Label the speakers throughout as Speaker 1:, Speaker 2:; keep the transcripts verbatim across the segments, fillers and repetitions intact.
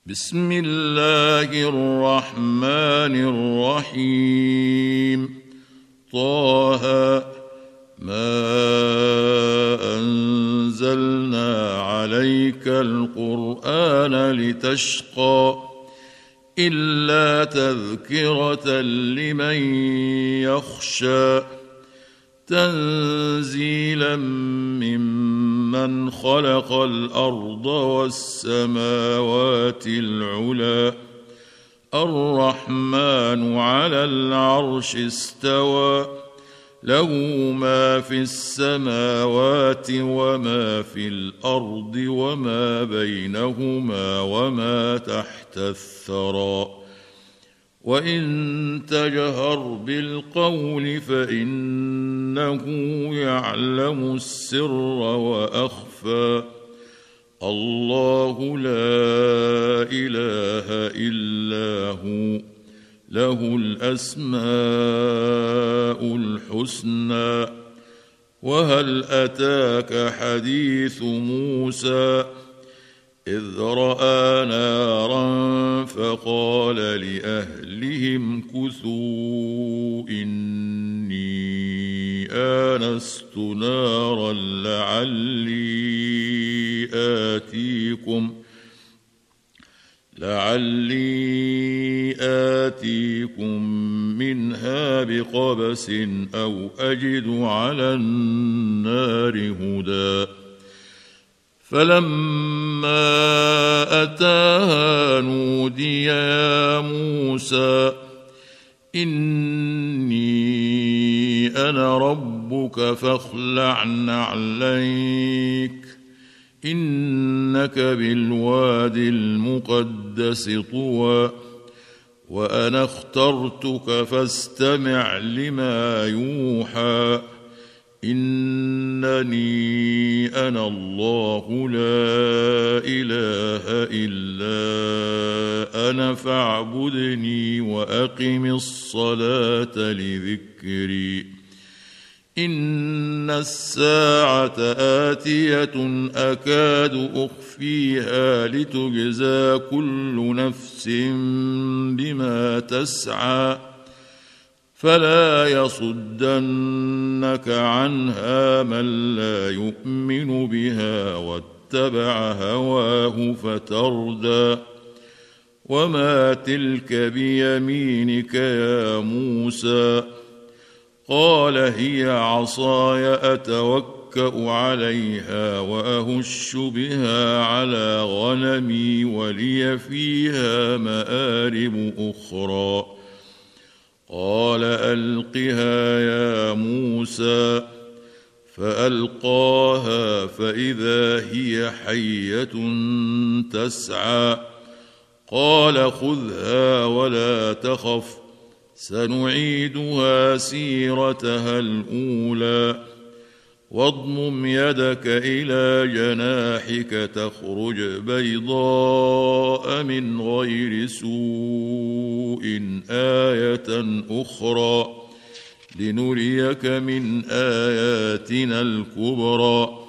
Speaker 1: بسم الله الرحمن الرحيم. طه ما أنزلنا عليك القرآن لتشقى إلا تذكرة لمن يخشى تنزيلا ممن خلق الأرض والسماوات العلى الرحمن على العرش استوى له ما في السماوات وما في الأرض وما بينهما وما تحت الثرى وإن تجهر بالقول فإنه يعلم السر وأخفى الله لا إله إلا هو له الأسماء الحسنى. وهل أتاك حديث موسى إذ رأى نارا فقال لأهلهم كثوا إني آنست نارا لعلي آتيكم لعلي آتيكم منها بقبس أو أجد على النار هدى. فلما أتاها نودي يا موسى إني أنا ربك فاخلع نعليك إنك بالواد المقدس طوى وأنا اخترتك فاستمع لما يوحى إنني أنا الله لا إله إلا أنا فاعبدني وأقم الصلاة لذكري. إن الساعة آتية أكاد أخفيها لتجزى كل نفس بما تسعى فلا يصدنك عنها من لا يؤمن بها واتبع هواه فتردى. وما تلك بيمينك يا موسى قال هي عصاي أتوكأ عليها وأهش بها على غنمي ولي فيها مآرب أخرى. قال ألقها يا موسى فألقاها فإذا هي حية تسعى. قال خذها ولا تخف سنعيدها سيرتها الأولى واضمم يدك إلى جناحك تخرج بيضاء من غير سوء آية أخرى لنريك من آياتنا الكبرى.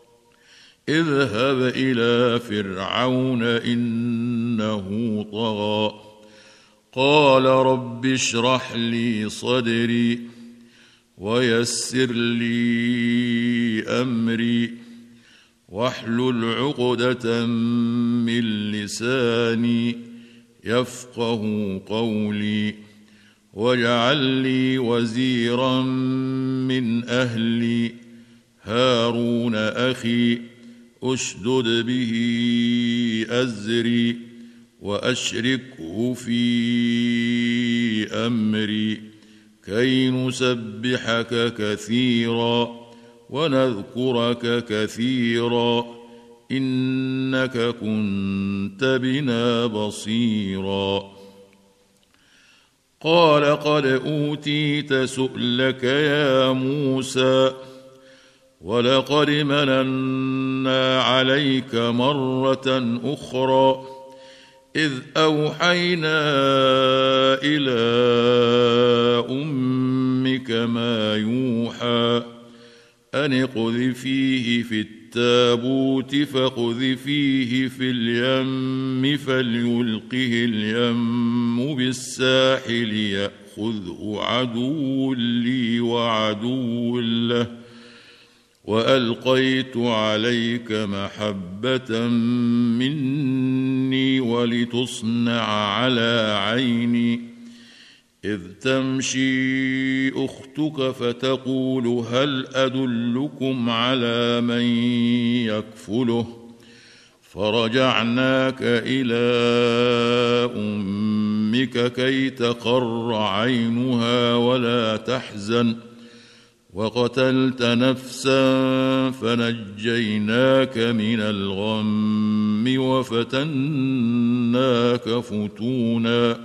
Speaker 1: اذهب إلى فرعون إنه طغى قال رب اشرح لي صدري ويسر لي أمري واحلل عقدة من لساني يفقه قولي واجعل لي وزيرا من أهلي هارون أخي أشدد به أزري وأشركه في أمري كي نسبحك كثيرا ونذكرك كثيرا إنك كنت بنا بصيرا. قال قد أوتيت سؤلك يا موسى ولقد مننا عليك مرة أخرى إذ أوحينا إلى أمك ما يوحى أن اقذفيه في بالتابوت فاقذفيه في اليم فليلقه اليم بالساحل يأخذه عدو لي وعدو له وألقيت عليك محبة مني ولتصنع على عيني إذ تمشي أختك فتقول هل أدلكم على من يكفله فرجعناك إلى أمك كي تقر عينها ولا تحزن وقتلت نفسا فنجيناك من الغم وفتناك فتونا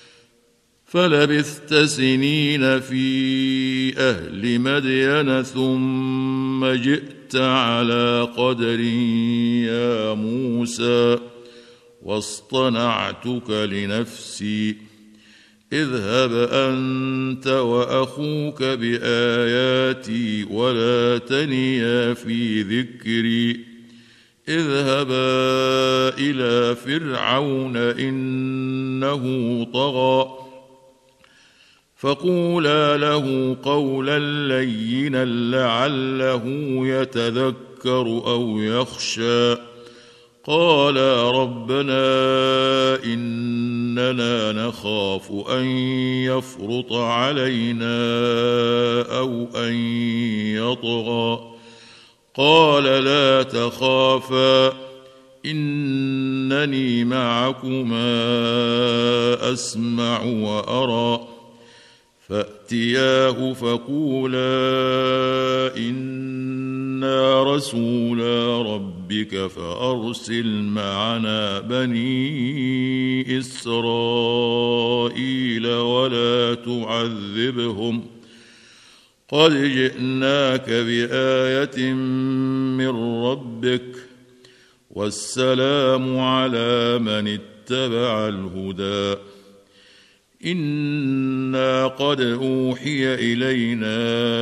Speaker 1: فلبثت سنين في أهل مدين ثم جئت على قدر يا موسى واصطنعتك لنفسي اذهب أنت وأخوك بآياتي ولا تنيا في ذكري اذهبا إلى فرعون إنه طغى فقولا له قولا لينا لعله يتذكر أو يخشى قالا ربنا إننا نخاف أن يفرط علينا أو أن يطغى قال لا تخافا إنني معكما أسمع وأرى فأتياه فقولا إنا رسولا ربك فأرسل معنا بني إسرائيل ولا تعذبهم قد جئناك بآية من ربك والسلام على من اتبع الهدى إنا قد أوحي إلينا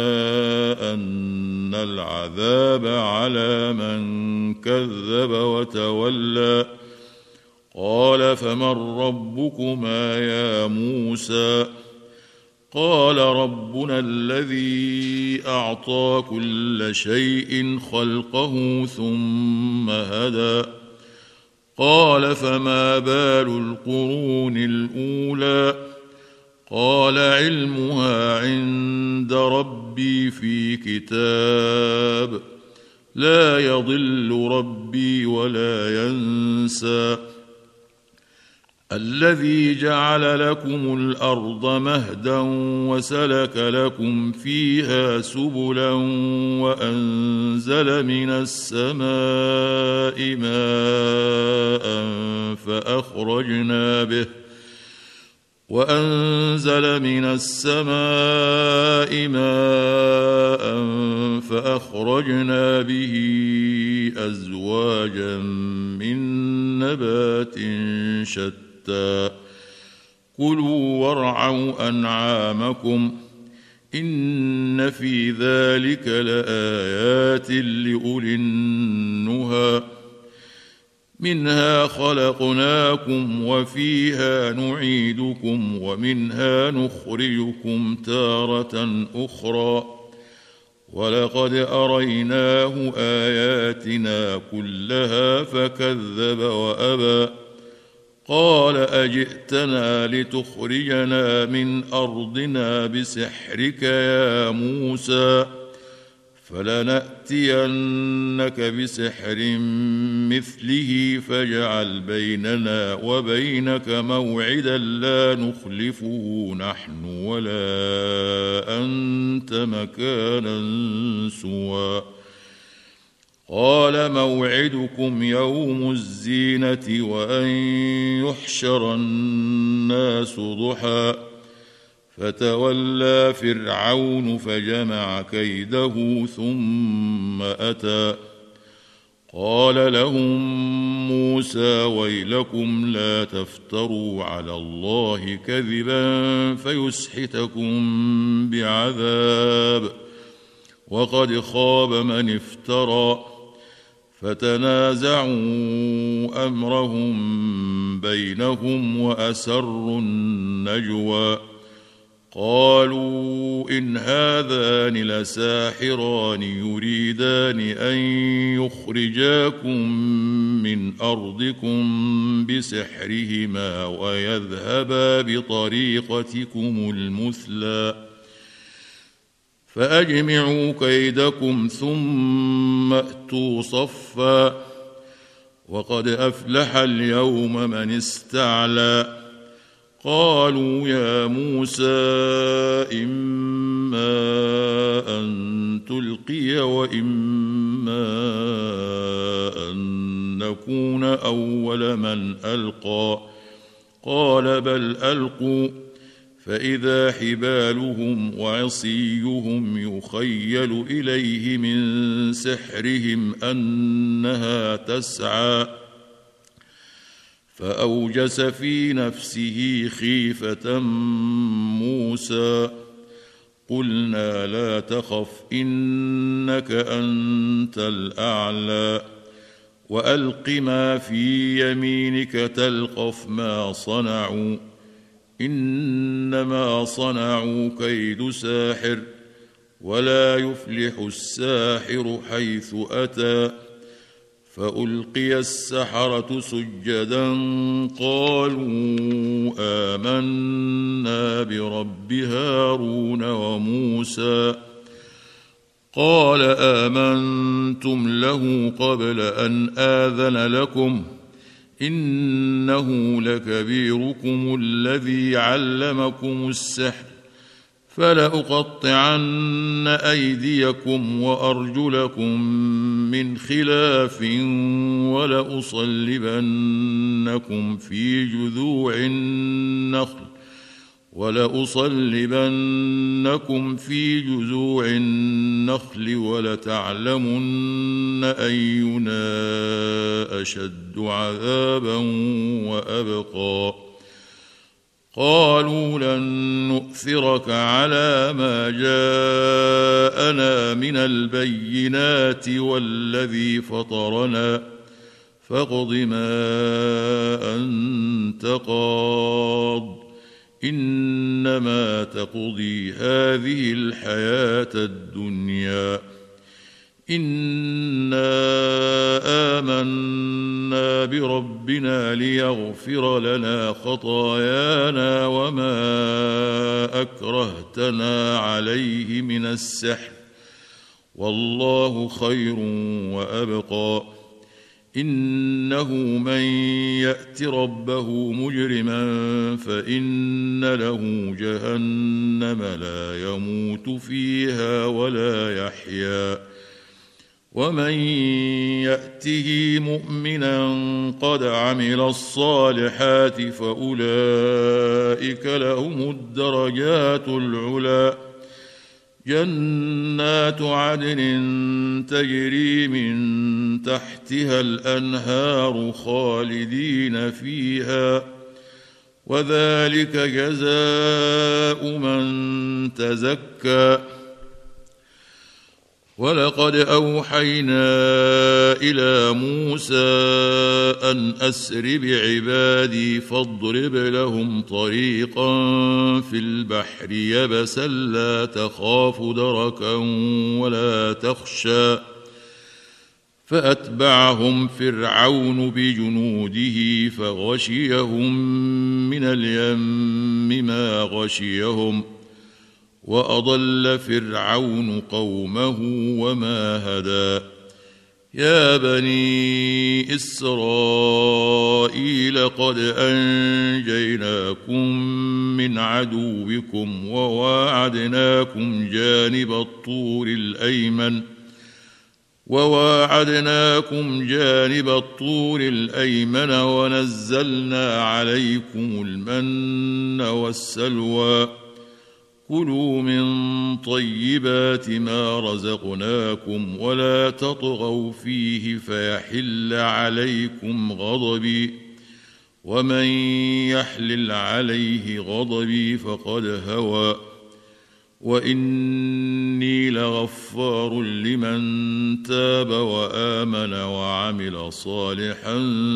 Speaker 1: أن العذاب على من كذب وتولى قال فمن ربكما يا موسى قال ربنا الذي أعطى كل شيء خلقه ثم هدى قال فما بال القرون الأولى قال علمها عند ربي في كتاب لا يضل ربي ولا ينسى الذي جعل لكم الأرض مهدا وسلك لكم فيها سبلا وأنزل من السماء ماء فأخرجنا به وأنزل من السماء ماء فأخرجنا به أزواجا من نبات شتى كلوا وارعوا أنعامكم إن في ذلك لآيات لأولي النهى منها خلقناكم وفيها نعيدكم ومنها نخرجكم تارة أخرى ولقد أريناه آياتنا كلها فكذب وأبى قال أجئتنا لتخرجنا من أرضنا بسحرك يا موسى فلنأتينك بسحر مثله فاجعل بيننا وبينك موعدا لا نخلفه نحن ولا أنت مكانا سوى قال موعدكم يوم الزينة وأن يحشر الناس ضحى فتولى فرعون فجمع كيده ثم أتى قال لهم موسى ويلكم لا تفتروا على الله كذبا فيسحتكم بعذاب وقد خاب من افترى فتنازعوا أمرهم بينهم وأسروا النجوى قالوا إن هذان لساحران يريدان أن يخرجاكم من أرضكم بسحرهما ويذهبا بطريقتكم المثلى فأجمعوا كيدكم ثم أتوا صفا وقد أفلح اليوم من استعلى قالوا يا موسى إما أن تلقي وإما أن نكون أول من ألقى قال بل ألقوا فإذا حبالهم وعصيهم يخيل إليه من سحرهم أنها تسعى فأوجس في نفسه خيفة موسى قلنا لا تخف إنك أنت الأعلى وألق ما في يمينك تلقف ما صنعوا إنما صنعوا كيد ساحر ولا يفلح الساحر حيث أتى فألقي السحرة سجدا قالوا آمنا برب هارون وموسى قال آمنتم له قبل أن آذن لكم إنه لكبيركم الذي علمكم السحر فلأقطعن أيديكم وأرجلكم من خلاف ولأصلبنكم في جذوع النخل ولأصلبنكم في جذوع النخل ولتعلمن أينا أشد عذابا وأبقى قالوا لن نؤثرك على ما جاءنا من البينات والذي فطرنا فاقض ما أنت قاض إنما تقضي هذه الحياة الدنيا إنا آمنا بربنا ليغفر لنا خطايانا وما أكرهتنا عليه من السحر والله خير وأبقى إنه من يأت ربه مجرما فإن له جهنم لا يموت فيها ولا يحيا ومن يأته مؤمنا قد عمل الصالحات فأولئك لهم الدرجات العلى جنات عدن تجري من تحتها الأنهار خالدين فيها وذلك جزاء من تزكى ولقد أوحينا إلى موسى أن أسر بعبادي فاضرب لهم طريقا في البحر يبسا لا تخاف دركا ولا تخشى فأتبعهم فرعون بجنوده فغشيهم من اليم ما غشيهم وأضل فرعون قومه وما هدى يا بني إسرائيل قد أنجيناكم من عدوكم وواعدناكم جانب الطور الأيمن وواعدناكم جانب الطور الأيمن ونزلنا عليكم المن والسلوى كلوا من طيبات ما رزقناكم ولا تطغوا فيه فيحل عليكم غضبي ومن يحلل عليه غضبي فقد هوى وإني لغفار لمن تاب وآمن وعمل صالحا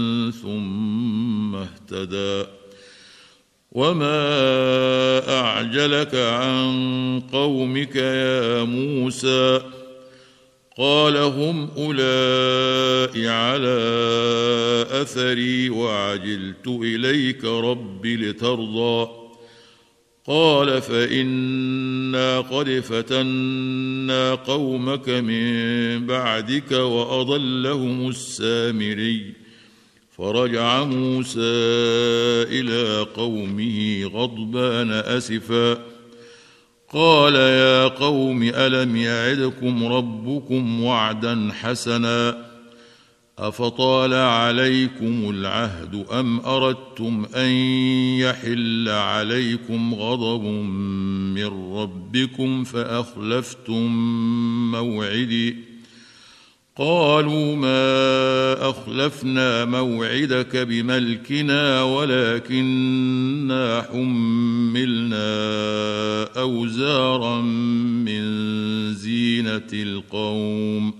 Speaker 1: ثم اهتدى. وما أعجلك عن قومك يا موسى؟ قال هم أولئك على أثري وعجلت إليك رب لترضى. قال فإنا قد فتنا قومك من بعدك وأضلهم السامري. فرجع موسى إلى قومه غضبان أسفا قال يا قوم ألم يعدكم ربكم وعدا حسنا أفطال عليكم العهد أم أردتم أن يحل عليكم غضب من ربكم فأخلفتم موعدي؟ قالوا ما أخلفنا موعدك بملكنا ولكننا حملنا أوزارا من زينة القوم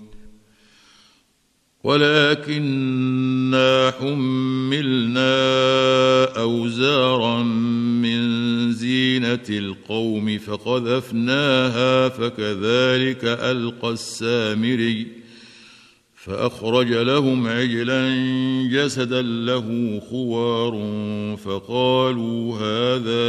Speaker 1: ولكننا حملنا أوزارا من زينة القوم فقذفناها فكذلك ألقى السامري. فأخرج لهم عجلا جسدا له خوار فقالوا هذا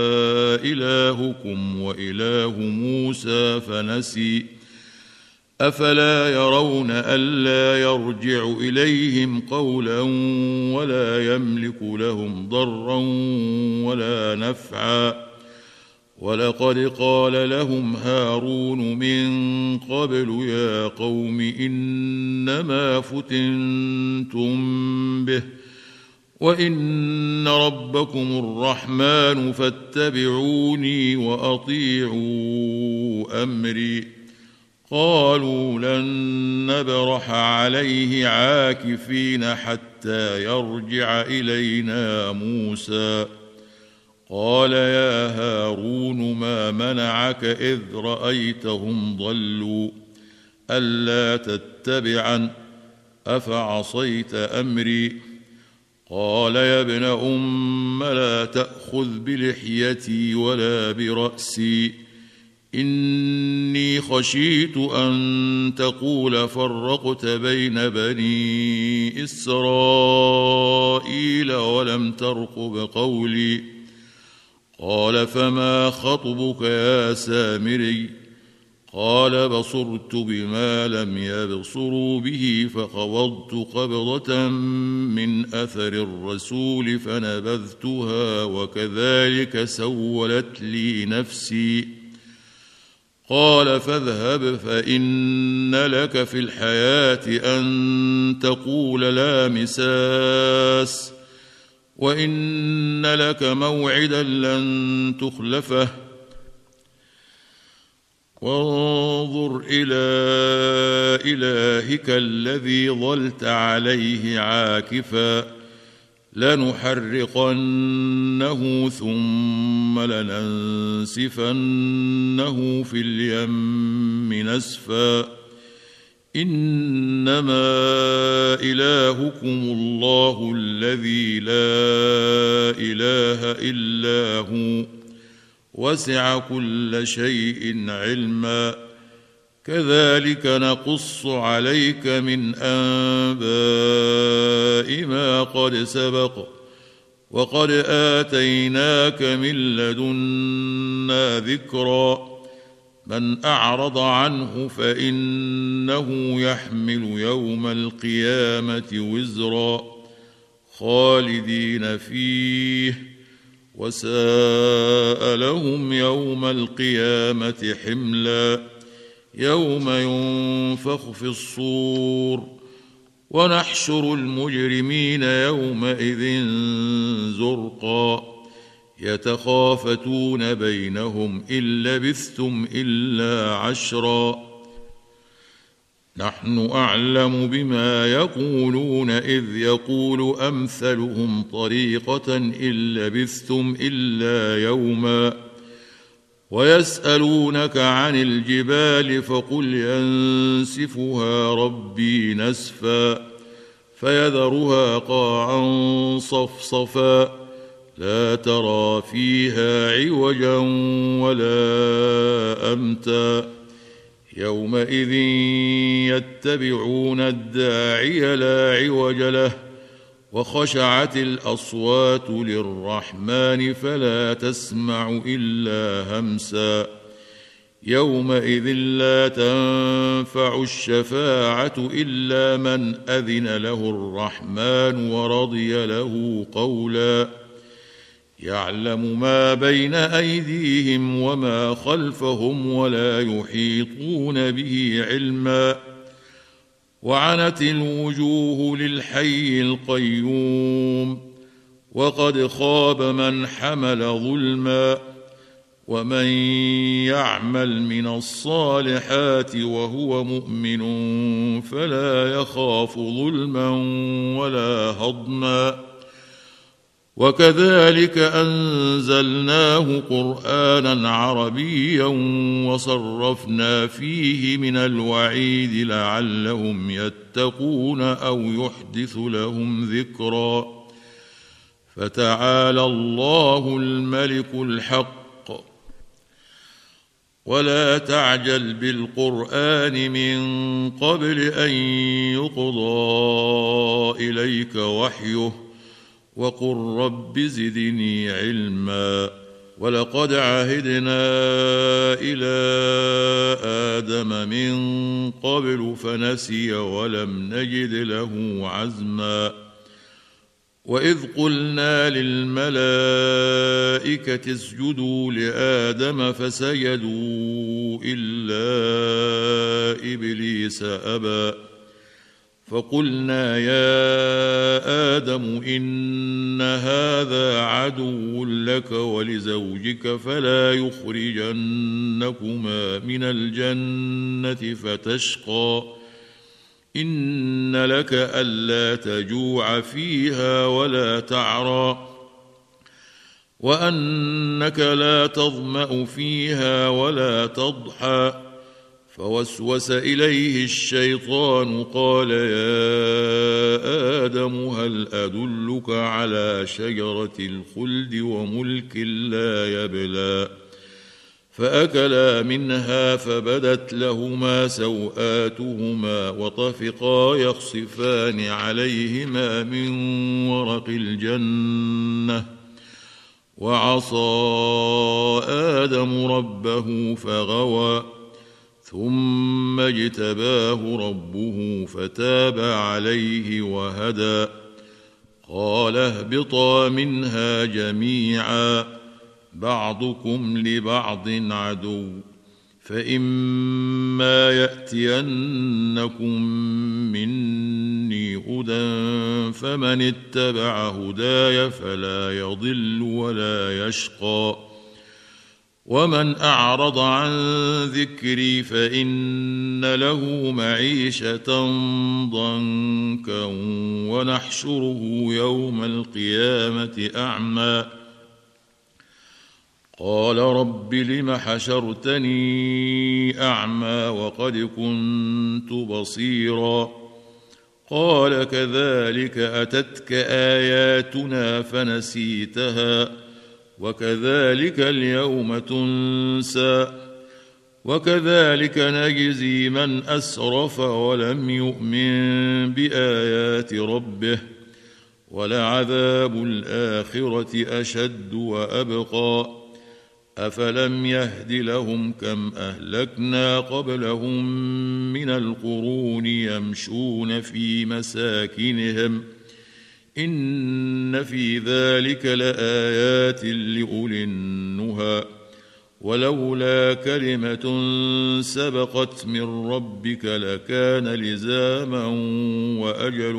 Speaker 1: إلهكم وإله موسى فنسي. أفلا يرون ألا يرجع إليهم قولا ولا يملك لهم ضرا ولا نفعا؟ ولقد قال لهم هارون من قبل يا قوم إنما فتنتم به وإن ربكم الرحمن فاتبعوني وأطيعوا أمري. قالوا لن نبرح عليه عاكفين حتى يرجع إلينا موسى. قال يا هارون ما منعك إذ رأيتهم ضلوا ألا تتبعن أفعصيت أمري؟ قال يا ابن أم لا تأخذ بلحيتي ولا برأسي إني خشيت أن تقول فرقت بين بني إسرائيل ولم ترقب قولي. قال فما خطبك يا سامري؟ قال بصرت بما لم يبصروا به فقبضت قبضة من أثر الرسول فنبذتها وكذلك سولت لي نفسي. قال فاذهب فإن لك في الحياة أن تقول لا مساس وإن لك موعدا لن تخلفه وانظر إلى إلهك الذي ظلت عليه عاكفا لنحرقنه ثم لننسفنه في اليم نسفا إنما إلهكم الله الذي لا إله إلا هو وسع كل شيء علما كذلك نقص عليك من أنباء ما قد سبق وقد آتيناك من لدنا ذكرا من أعرض عنه فإنه يحمل يوم القيامة وزرا خالدين فيه وساء لهم يوم القيامة حملا يوم ينفخ في الصور ونحشر المجرمين يومئذ زرقا يتخافتون بينهم إن لبثتم إلا عشرا نحن أعلم بما يقولون إذ يقول أمثلهم طريقة إن لبثتم إلا يوما ويسألونك عن الجبال فقل ينسفها ربي نسفا فيذرها قاعا صفصفا لا ترى فيها عوجا ولا أمتا يومئذ يتبعون الداعي لا عوج له وخشعت الأصوات للرحمن فلا تسمع إلا همسا يومئذ لا تنفع الشفاعة إلا من أذن له الرحمن ورضي له قولا يعلم ما بين أيديهم وما خلفهم ولا يحيطون به علما وعنت الوجوه للحي القيوم وقد خاب من حمل ظلما ومن يعمل من الصالحات وهو مؤمن فلا يخاف ظلما ولا هضما وكذلك أنزلناه قرآنا عربيا وصرفنا فيه من الوعيد لعلهم يتقون أو يحدث لهم ذكرا فتعالى الله الملك الحق ولا تعجل بالقرآن من قبل أن يقضى إليك وحيه وقل رب زدني علما ولقد عهدنا إلى آدم من قبل فنسي ولم نجد له عزما وإذ قلنا للملائكة اسجدوا لآدم فسجدوا إلا إبليس أبى فقلنا يا آدم إن هذا عدو لك ولزوجك فلا يخرجنكما من الجنة فتشقى إن لك ألا تجوع فيها ولا تعرى وأنك لا تظمأ فيها ولا تضحى فوسوس إليه الشيطان قال يا آدم هل أدلك على شجرة الخلد وملك لا يبلى فأكلا منها فبدت لهما سوآتهما وطفقا يخصفان عليهما من ورق الجنة وعصى آدم ربه فغوى ثم اجتباه ربه فتاب عليه وهدى قال اهبطا منها جميعا بعضكم لبعض عدو فإما يأتينكم مني هدى فمن اتبع هداي فلا يضل ولا يشقى ومن أعرض عن ذكري فإن له معيشة ضنكا ونحشره يوم القيامة أعمى قال رب لم حشرتني أعمى وقد كنت بصيرا قال كذلك أتتك آياتنا فنسيتها وكذلك اليوم تنسى وكذلك نجزي من أسرف ولم يؤمن بآيات ربه ولعذاب الآخرة أشد وأبقى أفلم يهد لهم كم أهلكنا قبلهم من القرون يمشون في مساكنهم إن في ذلك لآيات لأولي النهى ولولا كلمة سبقت من ربك لكان لزاما وأجل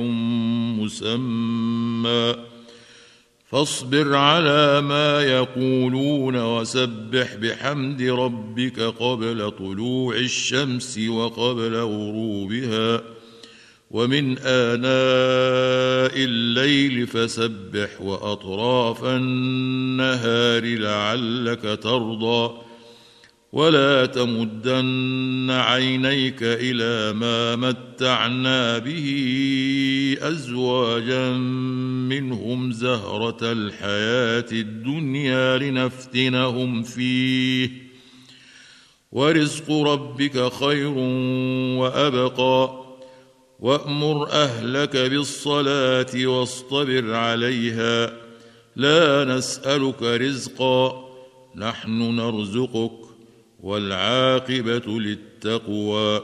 Speaker 1: مسمى فاصبر على ما يقولون وسبح بحمد ربك قبل طلوع الشمس وقبل غروبها ومن آناء الليل فسبح وأطراف النهار لعلك ترضى ولا تمدن عينيك إلى ما متعنا به أزواجا منهم زهرة الحياة الدنيا لنفتنهم فيه ورزق ربك خير وأبقى وأمر أهلك بالصلاة واصطبر عليها لا نسألك رزقا نحن نرزقك والعاقبة للتقوى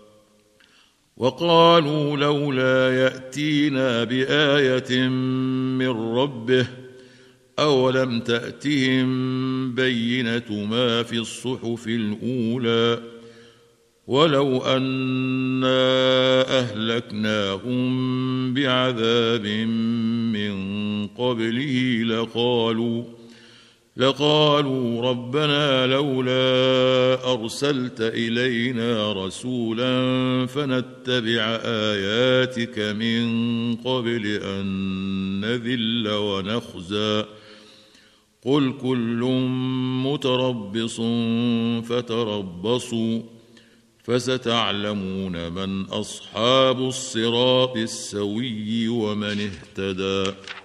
Speaker 1: وقالوا لولا يأتينا بآية من ربه أولم تأتهم بينة ما في الصحف الأولى ولو أنا أهلكناهم بعذاب من قبله لقالوا لقالوا ربنا لولا أرسلت إلينا رسولا فنتبع آياتك من قبل أن نذل ونخزى قل كل متربص فتربصوا فستعلمون من أصحاب الصراط السوي ومن اهتدى.